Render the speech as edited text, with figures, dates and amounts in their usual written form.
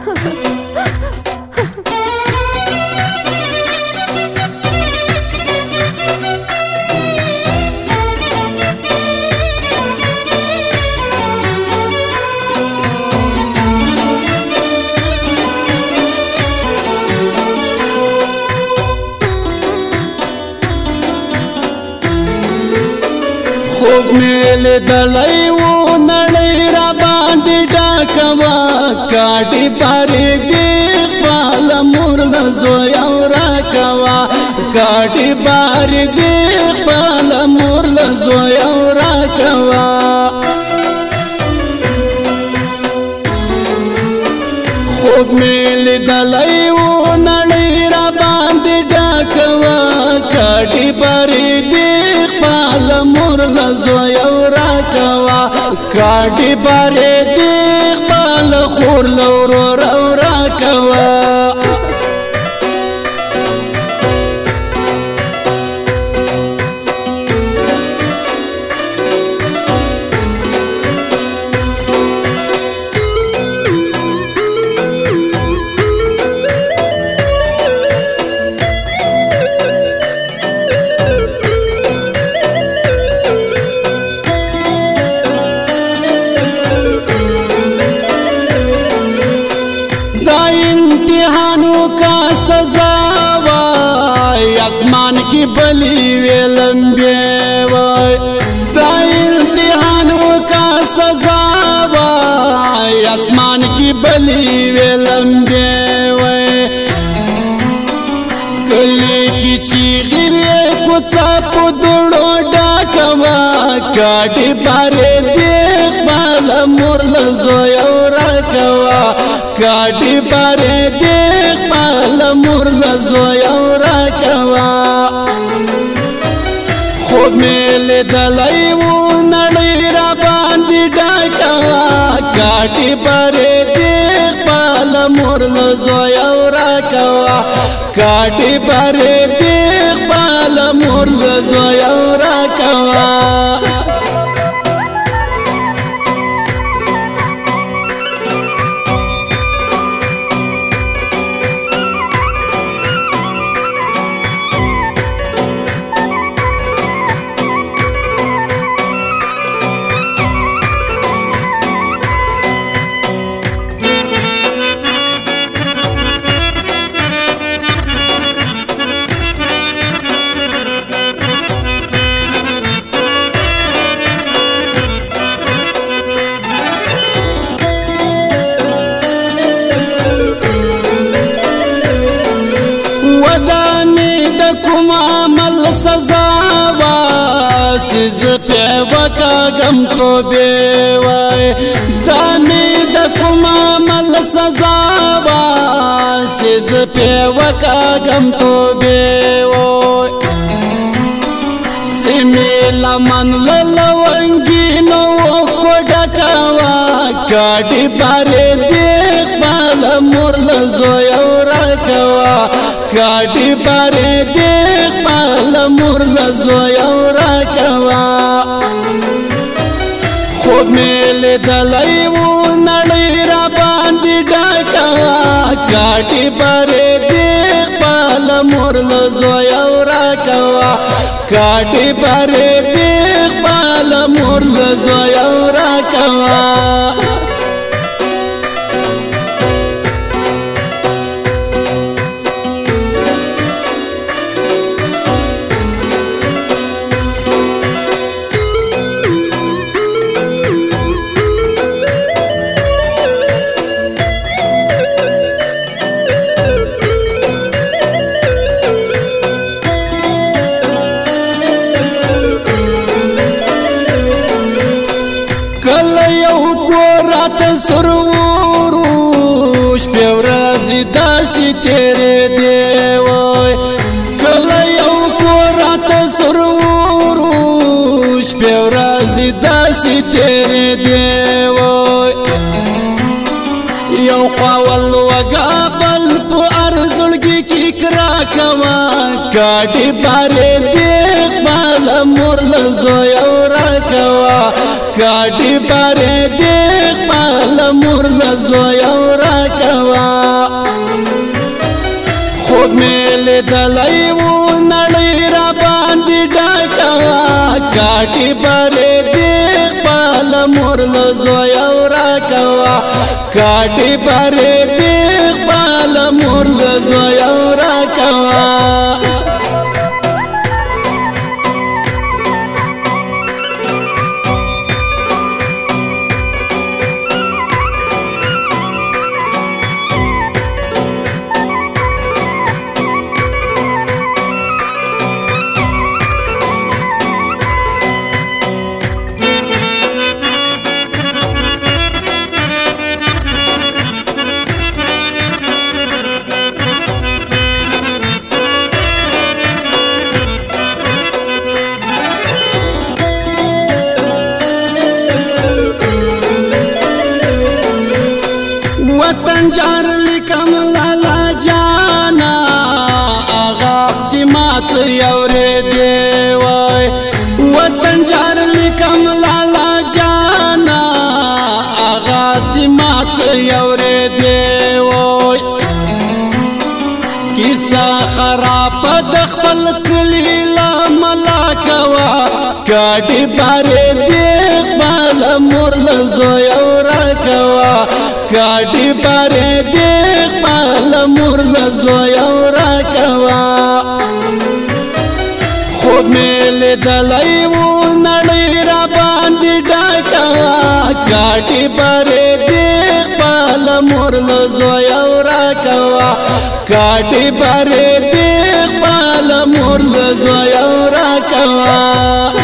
خوب میل دلای و نړۍ را باندې ډاکوا کاټي پارې دې خپل مور له زوی او را کوا کاټي پارې دې خپل مور له زوی او را کوا خوب میل دلای و نړۍ را باندې ډاکوا کاټي پارې دې خپل مور له زوی او را کوا کاټي پارې دې خپل خور له ورور او را کوا आसमान की बली वे लंबे वाय ता इम्तिहानों का सजा वाय आसमान की बली वे लंबे वाय कली की चीखी वे कुछ पुदड़ो डाकवा काटी पारे देख बाला मुरल जोया रखवा काटी पारे देख बाला मुरल जोया रखवा خوب میل دلای و نړۍ را باندې ډاکوا کاټي پرې دې خپل مور له زوی او را کوا کاټي پرې دې خپل مور له زوی او را کوا سزا واسز په وکاګم توبه وای دامه د کوم عمل سزا واسز په وکاګم توبه وای سیمه لمن لونګي نو کوډکوا کاډي پاره دې خپل مور له زوی او راکوا کاډي پاره دې مور له زوی او را کوا خوب میل دلای و نړۍ را باندې ډاکوا کاټي پرې دې خپل مور له زوی او را کوا کاټي پرې دې خپل مور له زوی او را کوا سروش په ورځ داسې تیرې دی وای کله یو کورات سروش په ورځ داسې تیرې دی وای یو خپل وګابل په ارزړګي کې کرا کوا کاټي پاره دې خپل مور له زوی او را کوا کاټي پاره دې خپل مور له زوی او را کوا لیدلی و نړۍ را باندې ډاکوا کاټي پرې دې خپل مور له زویو راکوا کاټي پرې دې خپل مور له زویو راکوا وطن جار لیکم لالا جانا آغاق چی مات یوری دیوی وطن جار لیکم لالا جانا آغاق چی مات یوری دیوی کیسا خراب دخپل کلی لا ملاکوا کاٹی پاری دیخ بالا مرل زویو راکوا کاټي پرې دې خپل مور له زویو راکوا خوب مې لیدلی و نړۍ را باندې ډاکوا کاټي پرې دې خپل مور له زویو راکوا کاټي پرې دې خپل مور له زویو راکوا